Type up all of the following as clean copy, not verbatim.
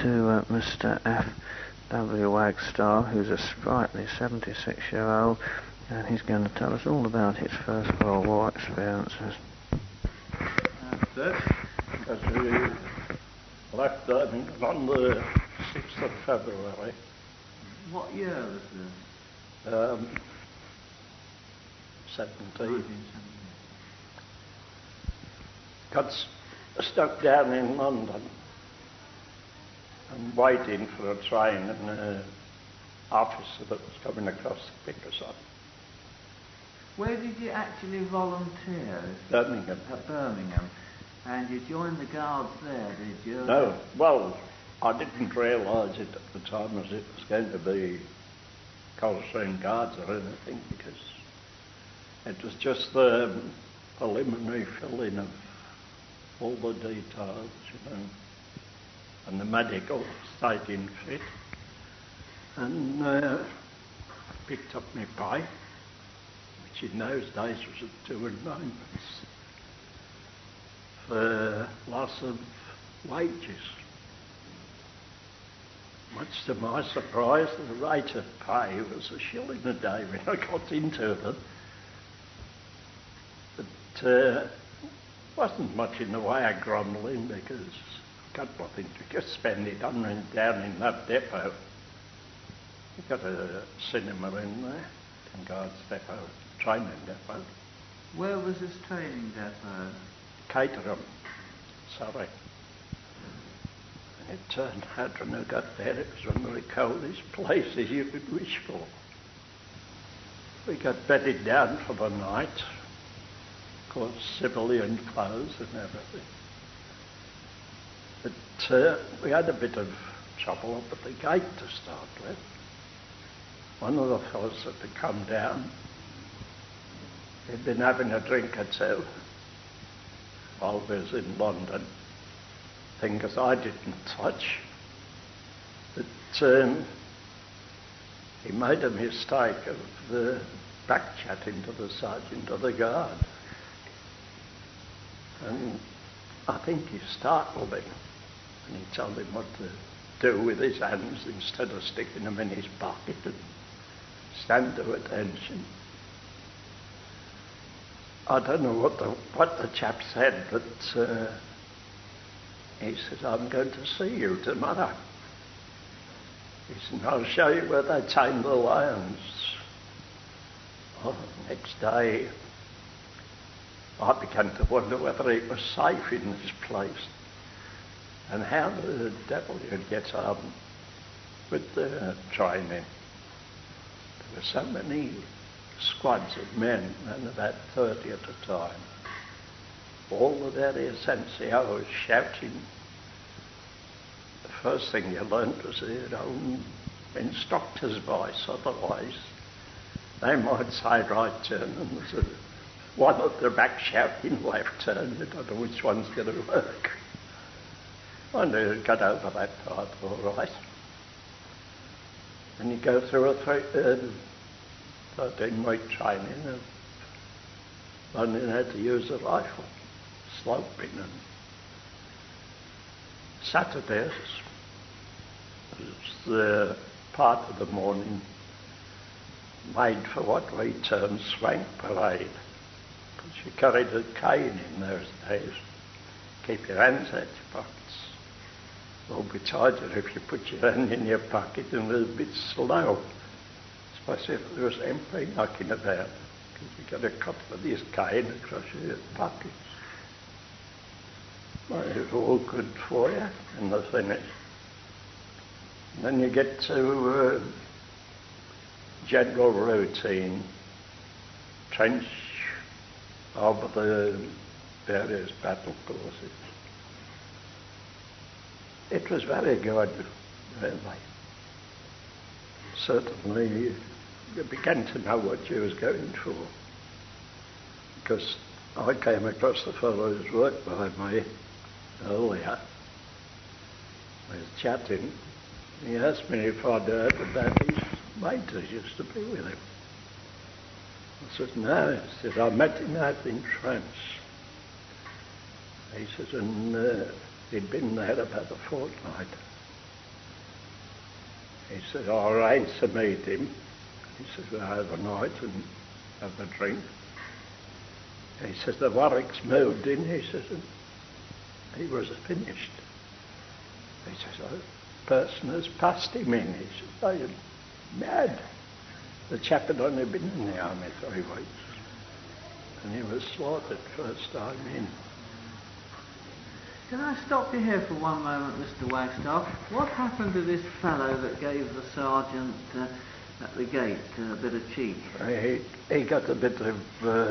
to Mr. F.W. Wagstaff, who's a sprightly 76-year-old, and he's going to tell us all about his First World War experiences. That's it, because we left Birmingham on the 6th of February. What year was this? 17. Got stuck down in London and waiting for a train and an officer that was coming across to pick us up. Where did you actually volunteer? Birmingham. At Birmingham. And you joined the Guards there, did you? No, well, I didn't realise it at the time as it was going to be Coldstream Guards or anything, because it was just the preliminary filling of all the details, you know, and the medical state in fit. And picked up my pay, which in those days was at 2 and 9 for loss of wages. Much to my surprise, the rate of pay was £1 a day when I got into them. But wasn't much in the way of grumbling, because I got nothing to just spend it on and down in that depot. We got a cinema in there, in Guards Depot, training depot. Where was this training depot? Caterham, Surrey. And it turned out when I got there, it was one of the coldest places you could wish for. We got bedded down for the night, of course, civilian clothes and everything. But we had a bit of trouble up at the gate to start with. One of the fellows that had come down, he'd been having a drink or two while we was in London, things I didn't touch. But he made a mistake of back chatting to the sergeant of the guard. And I think he startled him, and he told him what to do with his hands instead of sticking them in his pocket and stand to attention. I don't know what the chap said, but he said, "I'm going to see you tomorrow." He said, "I'll show you where they tame the lions." Well, the next day, I began to wonder whether it was safe in this place and how the devil you'd get on with the training. There were so many squads of men, and about 30 at a time. All the various NCOs shouting. The first thing you learnt was their own instructor's voice, otherwise they might say right turn and there's one at the back shouting left turn. You don't know which one's going to work. I knew I'd got over that part all right. And you go through a 13-week training of learning how to use a rifle, sloping, and Saturdays was the part of the morning made for what we term swank parade, because you carried a cane in those days, keep your hands out your pockets. Well, besides it, if you put your hand in your pocket and was a bit slow, especially if there was empty knocking about, because you got a couple of this cane across your pockets. Well, it was all good for you, and they finished. And then you get to general routine, trench over the various battle courses. It was very good, really. Certainly, you began to know what you was going for, because I came across the fellow who's worked by me earlier. We was chatting. He asked me if I'd heard about his mate who used to be with him. I said, no. He said, I met him out in France. He said, and he'd been there about a fortnight. He said, I arranged to meet him. He says, we'll have a night and have a drink. He says, the Warwicks moved in, he says, and he was finished. He says, a person has passed him in. He says, oh, you're mad. The chap had only been in the army 3 weeks. And he was slaughtered first time in. Can I stop you here for one moment, Mr. Wagstaff? What happened to this fellow that gave the sergeant at the gate a bit of cheek? He got a bit of,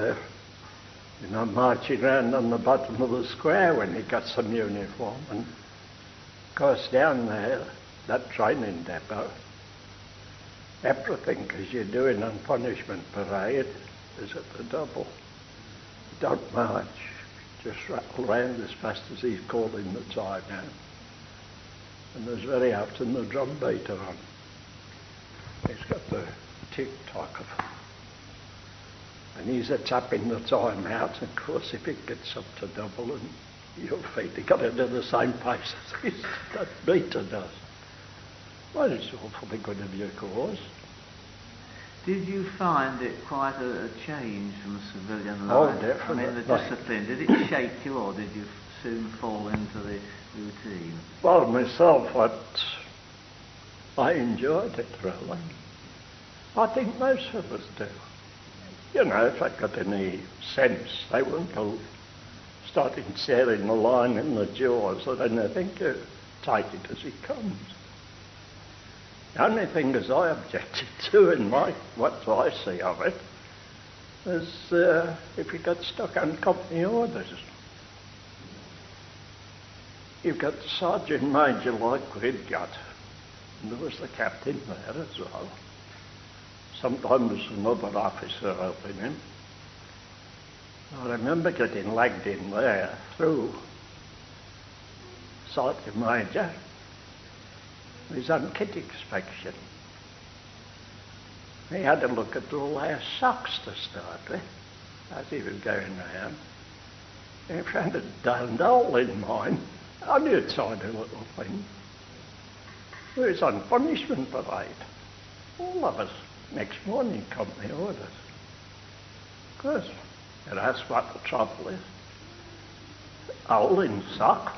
marching around on the bottom of the square when he got some uniform. And of course down there, that training depot, everything as you're doing on punishment parade is at the double. Don't march. Just rattle round as fast as he's calling the time out. And there's very often the drum beater on. He's got the tick-tock of it. And he's a tapping the time out. Of course, if it gets up to double and your feet, you've got to do the same pace as that beater does. Well, it's awfully good of your cause. Did you find it quite a change from civilian life? Oh, definitely. I mean, the discipline, did it shake you, or did you soon fall into the routine? Well, myself, I enjoyed it, really. I think most of us do. You know, if they got any sense, they wouldn't go starting tearing the line in the jaws or anything. You take it as it comes. The only thing as I objected to in what I see of it is if you got stuck on company orders. You've got the sergeant major like we'd got, and there was the captain there as well. Sometimes another officer helping him. I remember getting lagged in there through sergeant major. He's on kit inspection. He had to look at all our socks to start with, as he was going round. He found a darned hole in mine, on the outside a little thing. We was on punishment parade. All of us, next morning, company orders. Of course, and that's what the trouble is. Hole in sock.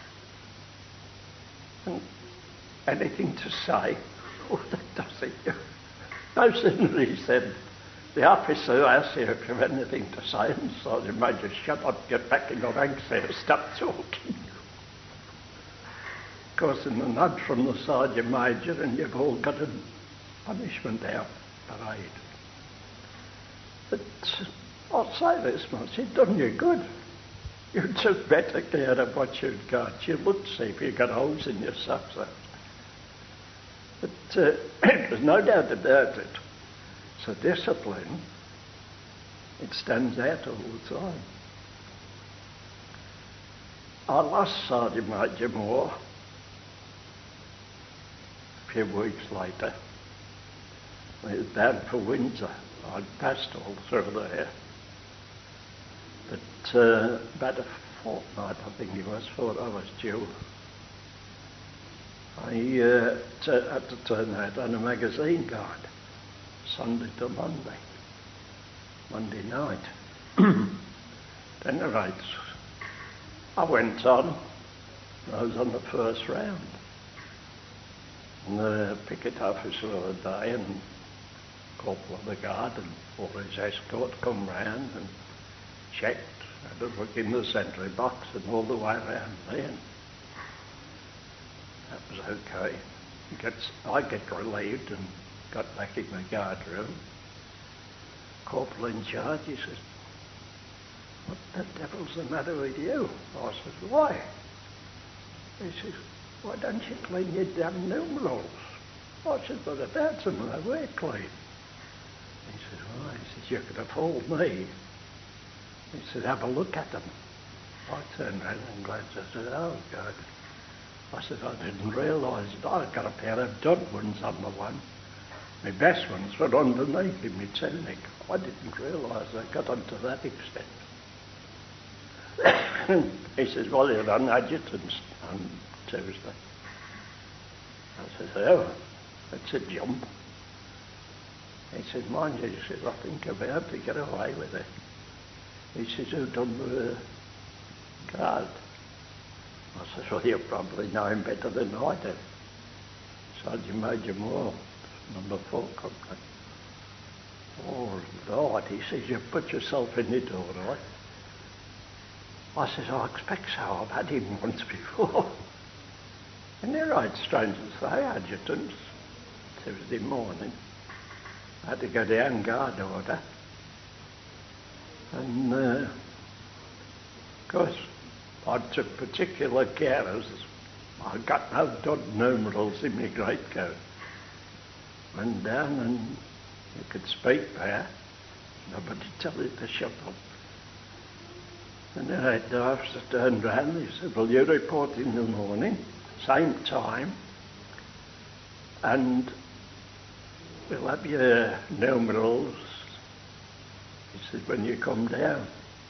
And anything to say? Oh, that doesn't do. No sooner he said, the officer asked you if you have anything to say, and Sergeant Major, shut up, get back in your ranks there, stop talking. Of course, in the nod from the Sergeant Major, and you've all got a punishment out parade. But I'll say this much, it done you good. You took better care of what you'd got. You looked to see if you got holes in your socks. But there's no doubt about it. So discipline, it stands out all the time. I lost Sergeant Major Moore a few weeks later. He was bound for Windsor. I'd passed all through there. But about a fortnight, I think it was, before I was due, I had to turn out on a magazine guide, Sunday to Monday night. Then the rates. I went on, I was on the first round. And the picket officer of the day and corporal of the guard and all his escort come round and checked, had a look in the sentry box and all the way around there. That was okay. I get relieved and got back in the guard room. Corporal in charge, he says, what the devil's the matter with you? I says, why? He says, why don't you clean your damn numerals? I said, what about them? They were clean. He says, why? He says, you could have fooled me. He said, have a look at them. I turned round and glanced. I said, oh, God. I said, I didn't realise that I'd got a pair of dud ones on the one. My best ones were underneath in my technic. I didn't realise they got on to that extent. He says, well, you're on adjutants on Tuesday. I says, oh. It's a jump. He said, mind you, he said, I think I'll be able to get away with it. He says, who done the guard? I said, well, you probably know him better than I do. Sergeant Major Moore, number 4 company. Oh, Lord, he says, you put yourself in it all right. I says, I expect so. I've had him once before. And they're right strange as they, adjutants. Tuesday morning. I had to go down guard order. And, of course, I took particular care as I got no dud numerals in my greatcoat. Went down and you could speak there. Nobody tell you to shut up. And then the head officer turned round and he said, well, you report in the morning, same time, and we'll have your numerals, he said, when you come down.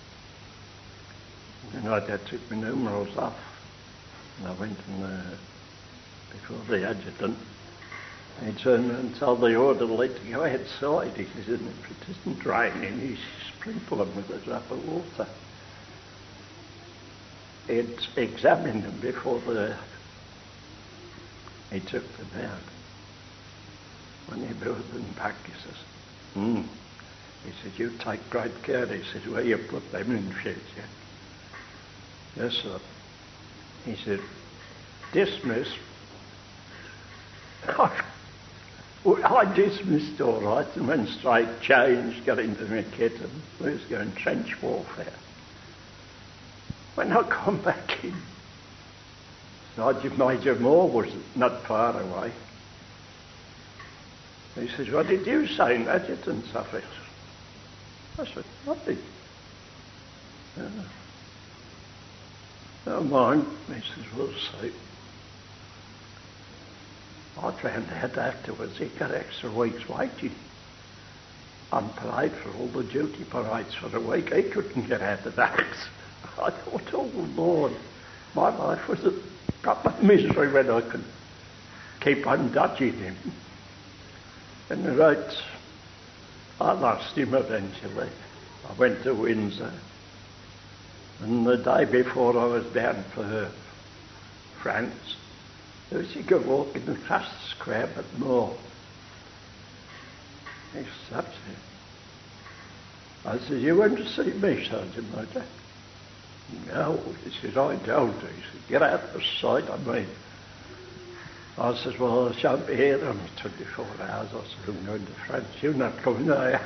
And I took my numerals off. And I went before the adjutant. He turned and told the orderly to go outside. He said, if it isn't raining, he's sprinkling with a drop of water. He'd examined them before he took them out. When he brought them back, he says, He said, you take great care. He said, where you put them in future. Yes, sir. He said, dismiss. I dismissed all right and went straight, changed, got into my kit and we was going trench warfare. When I come back in, Sergeant Major Moore was not far away. He says, what did you say in adjutant's office? I said, nothing. Don't mind. He says, we'll see. I found out afterwards he got extra week's wages. Unpaid for all the duty parades for the week. He couldn't get out of that. I thought, oh Lord, my life was a proper misery when I could keep on dodging him. And right, I lost him eventually. I went to Windsor. And the day before I was down for France, there was a guy walking across the square but more. He stopped me. I said, you went to see me, Sergeant Major? No, he said, I don't. He said, get out of sight of me. I said, well, I shan't be here on 24 hours. I said, I'm going to France. You're not coming there.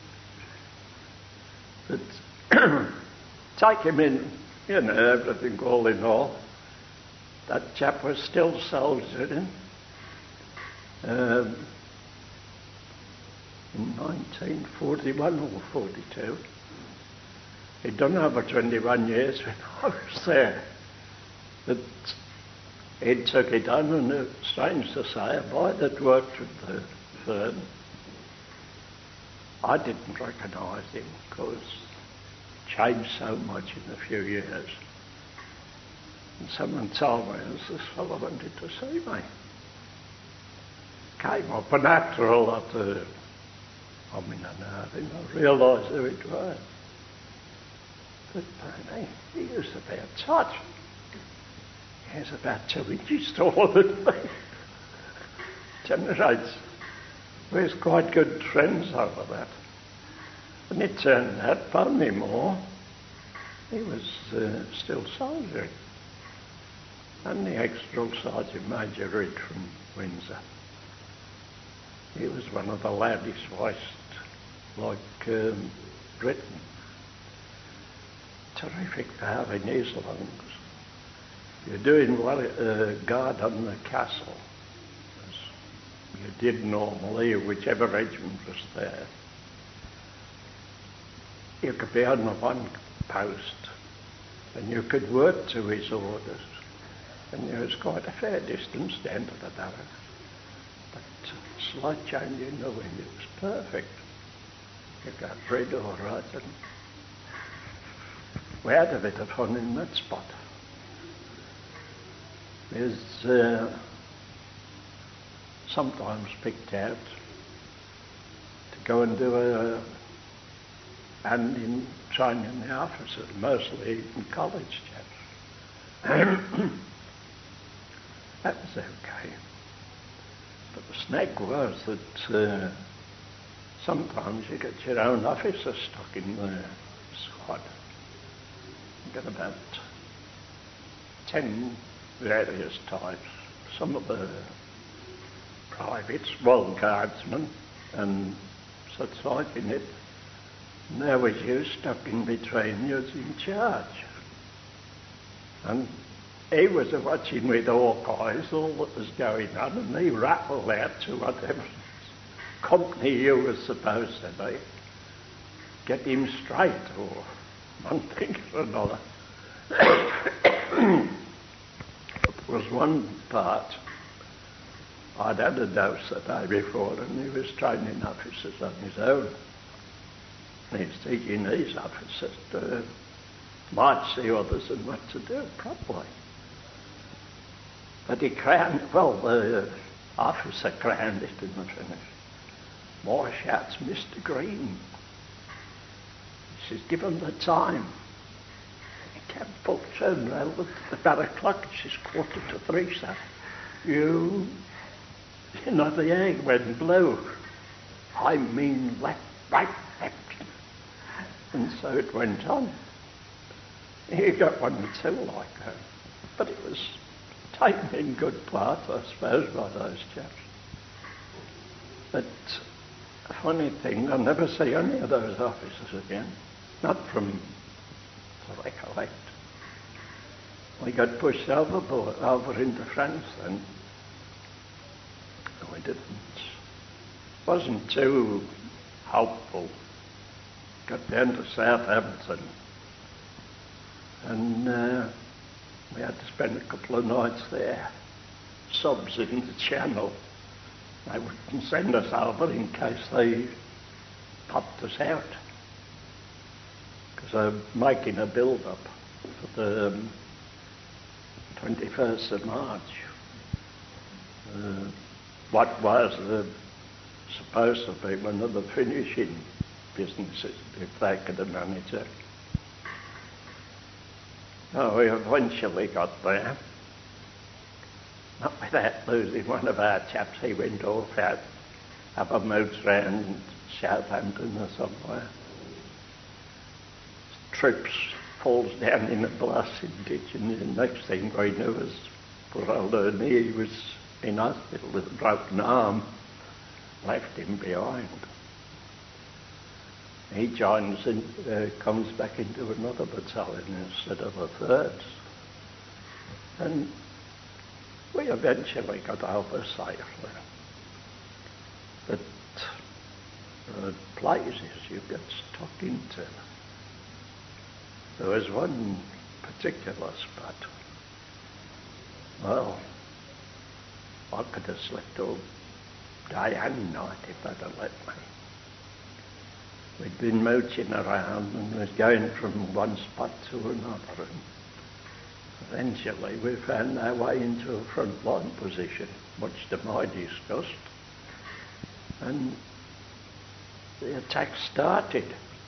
But take him in, everything all in all. That chap was still soldiering. In 1941 or 42. He'd done over 21 years when I was there. But he took it on, and it's strange to say, a boy that worked with the firm, I didn't recognise him because he changed so much in a few years. And someone told me, this fellow wanted to see me. Came up, and after a lot of I realised who it was. But he was about touch. He was about 2 inches taller than me. Generates. We was quite good friends over that. And it turned out, Bonnie Moore, he was still soldiering. And the ex-drill sergeant Major Reid from Windsor. He was one of the loudest voiced, like Britain. Terrific to have in his lungs. You're doing guard on the castle, as you did normally, whichever regiment was there. You could be on the one post, and you could work to his orders, and there was quite a fair distance down to the barracks. But slight change in the wind, it was perfect. You got rid all right, and we had a bit of fun in that spot. There's sometimes picked out to go and do a hand in training the officers, mostly in college chaps. That was okay. But the snag was that sometimes you get your own officer stuck in the squad. You get about 10 various types. Some of the privates, well, guardsmen and such like in it. And there was you stuck in between, you was in charge. And he was watching with Hawkeyes all that was going on, and he rattled out to whatever company you were supposed to be. Get him straight, or one thing or another. There was one part, I'd had a dose the day before, and he was training officers on his own. And he was teaching these officers to march the others and what to do properly. But he crowned, well, the officer crowned it in the finish. More shouts, Mr. Green. He says, give him the time. He kept full turned round, looked at about o'clock, it says 2:45, sir. You know, the egg went blue. I mean left, right, left. And so it went on. He got one or two like that. But it was taken in good part, I suppose, by those chaps. But a funny thing, I'll never see any of those officers again. Not from to recollect. We got pushed over into France then. We didn't. Wasn't too hopeful. Got down to Southampton. And we had to spend a couple of nights there. Subs in the Channel. They wouldn't send us over in case they popped us out. Because they're making a build-up for the 21st of March. What was supposed to be one of the finishing businesses, if they could have managed it. Oh, we eventually got there. Not without losing one of our chaps. He went off out up a moats round Southampton or somewhere. Troops falls down in a blasted ditch, and the next thing we knew was poor old Ernie, he was in hospital with a broken arm, left him behind. He joins and comes back into another battalion instead of a third. And we eventually got over safely. But places you get stuck into. There was one particular spot. Well, I could have slept all day and night if they'd have let me. We'd been mooching around and was going from one spot to another, and eventually we found our way into a front line position, much to my disgust. And the attack started.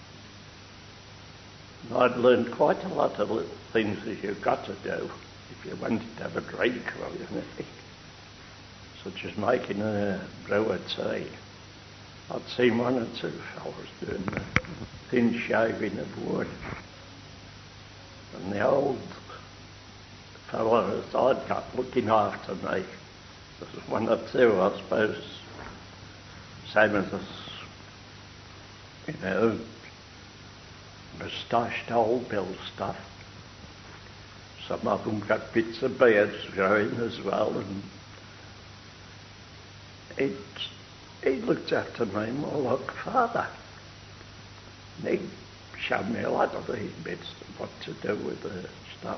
And I'd learned quite a lot of little things that you've got to do if you wanted to have a drink or anything, such as making a brew of tea. I'd seen one or two fellows doing the thin shaving of wood. And the old fellow that I'd got looking after me, there was one or two, I suppose, same as us, you know, moustached old Bill stuff. Some of them got bits of beards growing as well, and he looked after me more like father. And he showed me a lot of these bits of what to do with the stuff.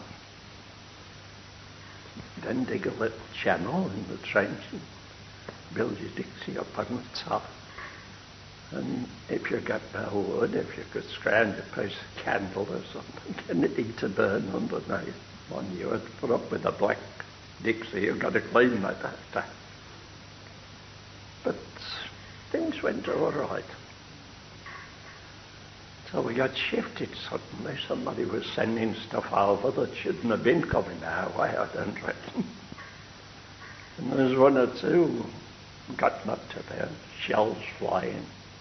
Then dig a little channel in the trench and build your dixie up on the top. And if you got no wood, if you could scrounge a piece of candle or something, anything to burn underneath, one you had to put up with a black dixie, you've got to clean that after. but things went all right. So we got shifted suddenly. Somebody was sending stuff over that shouldn't have been coming our way, I don't reckon. And there was one or two got knocked about, shells flying.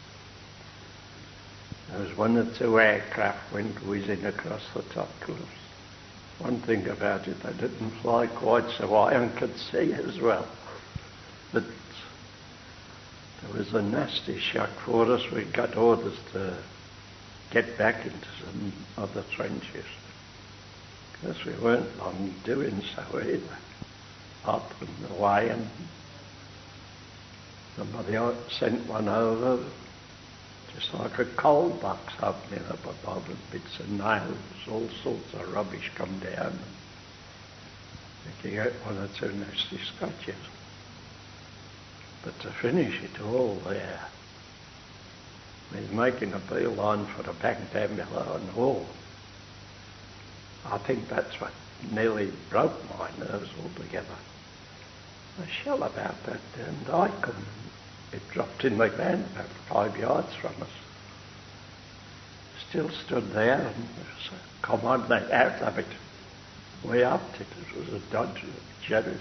There was one or two aircraft went whizzing across the top cliffs. One thing about it, they didn't fly quite so high and could see as well. But there was a nasty shock for us. We got orders to get back into some other trenches. Because we weren't long doing so either. Up and away, and somebody sent one over, just like a coal box opening up above with bits of nails, all sorts of rubbish come down. You get one or two nasty scratches. But to finish it all there, with making a beeline for the back down below and all, I think that's what nearly broke my nerves altogether. A shell about that damn dike, and it dropped in the ground about 5 yards from us. Still stood there, and there was a command out of it. We upped it. It was a Dodge Jerry's.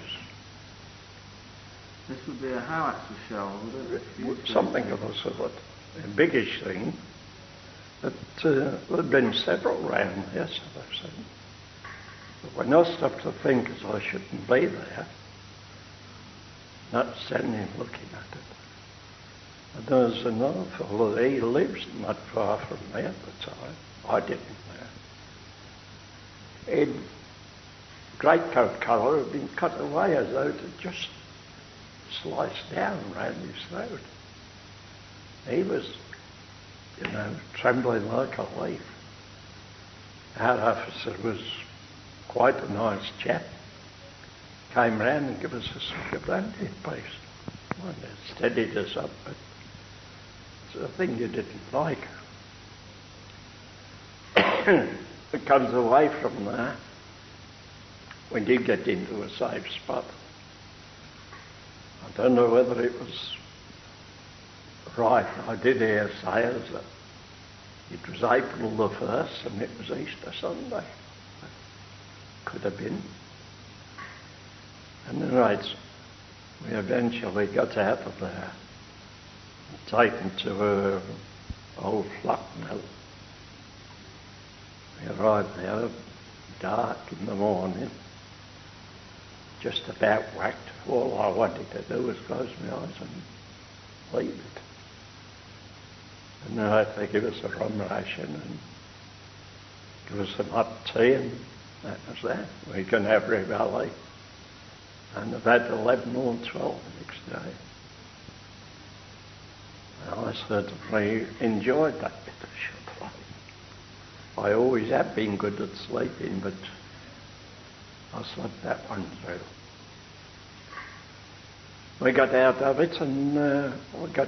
This would be a howitzer shell, would it? Something of a sort, a biggish thing. But there'd been several round there, so they've said. But when I stopped to think as I shouldn't be there, not standing looking at it. And there was another fellow, he lives not far from me at the time. I didn't know. His greatcoat collar had been cut away as though it had just sliced down round his throat. He was, trembling like a leaf. Our officer was quite a nice chap. Came round and gave us a stick of brandy apiece. Well, it steadied us up, but it's a thing you didn't like. It comes away from there when you get into a safe spot. I don't know whether it was right. I did hear say that it was April the 1st and it was Easter Sunday. Could have been. And then we eventually got out of there, taken to an old flock mill. We arrived there dark in the morning, just about whacked. All I wanted to do was close my eyes and leave it. And then they give us a rum ration and give us some hot tea, and that was that. We can have Rivali. And about 11 or 12 the next day. Well, I certainly enjoyed that bit of ship life. I always have been good at sleeping, but I slept that one through. We got out of it and we got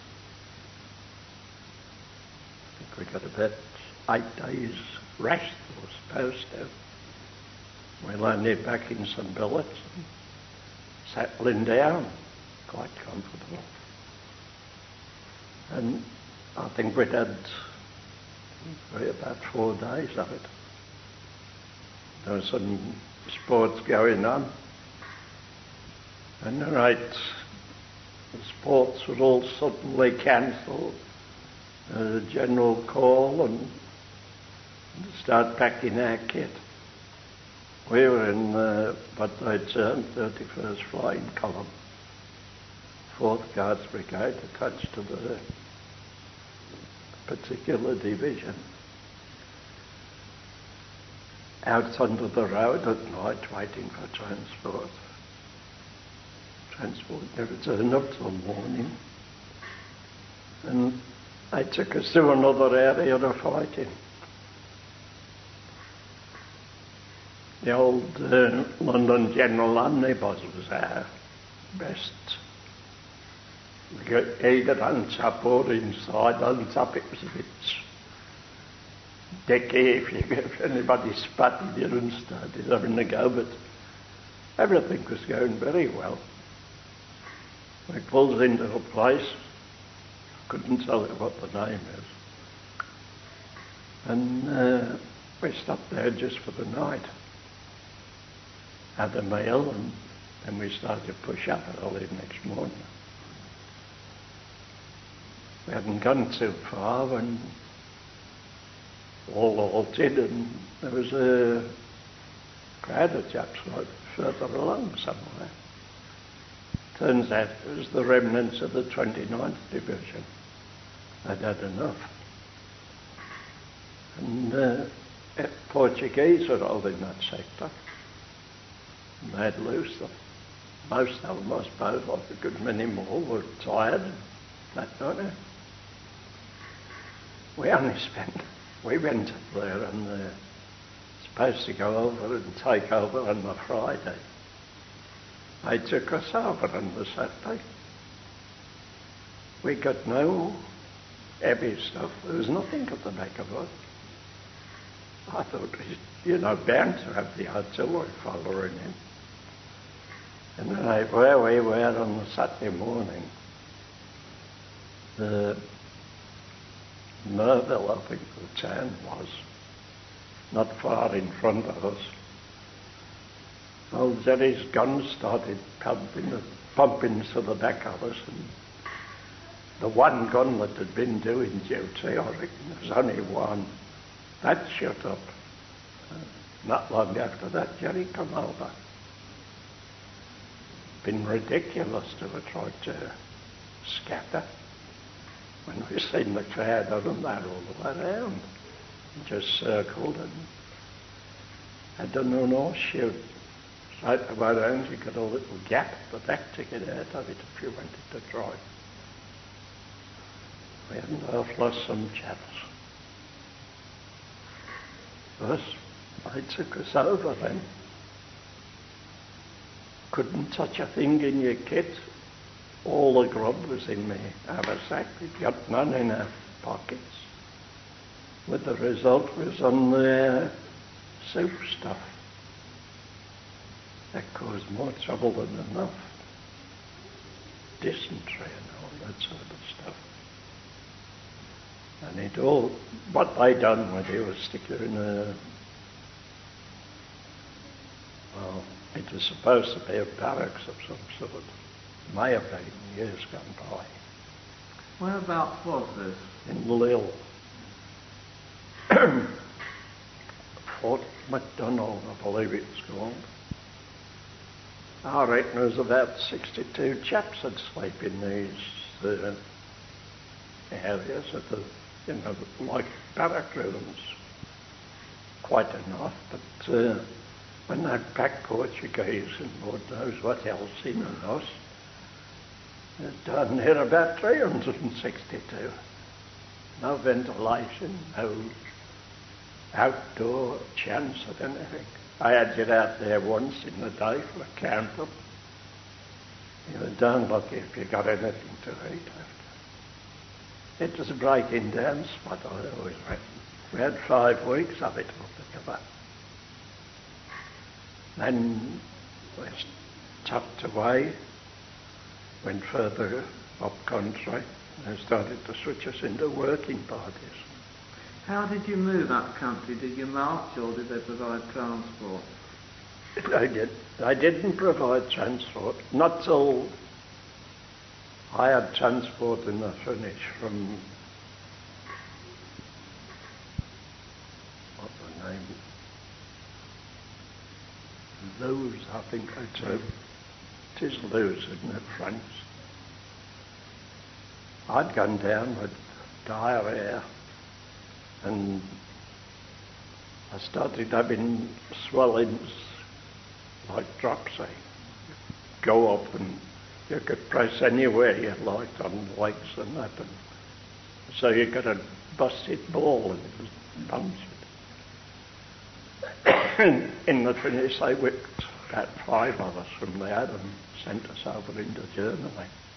about 8 days rest, I was supposed to. We landed back in St. Billets and settling down, quite comfortable. And I think we'd had about 4 days of it. There was some sports going on. And the sports were all suddenly cancelled. A general call and start packing our kit. We were in what they termed 31st Flying Column, 4th Guards Brigade, attached to the particular division. Out under the road at night waiting for transport. Transport never turned up till morning. And they took us to another area of fighting. The old London General Omnibus was our best. We got either on top or inside. On top it was a bit dicky if anybody spotted you and started having a go, but everything was going very well. We pulls into a place, couldn't tell you what the name is, and we stopped there just for the night, had a meal, and then we started to push up early the next morning. We hadn't gone too far when all halted, and there was a crowd of chaps like further along somewhere. Turns out it was the remnants of the 29th Division. They'd had enough. And Portuguese were all in that sector. And they'd lose them. Most of them, I suppose, like a good many more, were tired and that kind of. We went up there and supposed to go over and take over on the Friday. They took us over on the Saturday. We got no heavy stuff. There was nothing at the back of us. I thought, bound to have the artillery following him. And then where we were on the Saturday morning, the Merville, I think the town was, not far in front of us. Old Zeddy's gun started pumping to the back of us, and the one gun that had been doing duty, I reckon there was only one. That shut up. Not long after that, Jerry come over. Been ridiculous to have tried to scatter. When we seen the crowd of them, they're all the way around. Just circled and had done an horseshoe. Straight away around, you got a little gap at the back to get out of it if you wanted to drive. We hadn't half lost some chaps. First, they took us over then. Couldn't touch a thing in your kit. All the grub was in my haversack. We'd got none in our pockets. With the result was on the soup stuff. That caused more trouble than enough. Dysentery and all that sort of stuff. And what they done with it was stick you in it was supposed to be a barracks of some sort. May have been years gone by. Whereabouts was this? In Lille. Fort MacDonald, I believe it's called. I reckon there was about 62 chaps that sleep in these areas of the, like barrack rooms. Quite enough, but when they packed Portuguese and Lord knows what else in on us, there's down there about 362. No ventilation, no outdoor chance of anything. I had to get out there once in the day for a camp up. You were darn lucky if you got anything to eat after. It was a breaking down spot, I always reckon. We had 5 weeks of it altogether. Then we tucked away, went further up country, and started to switch us into working parties. How did you move up country? Did you march or did they provide transport? They didn't provide transport, not till I had transport in the finish from, what the name, Lewes, I think they said. It is Lewes, isn't it, France? I'd gone down with diarrhea and I started having swellings like dropsy. Go up and you could press anywhere you liked on legs and that. And so you got a busted ball and it was bouncing. In the finish they whipped about 5 of us from there and sent us over into Germany.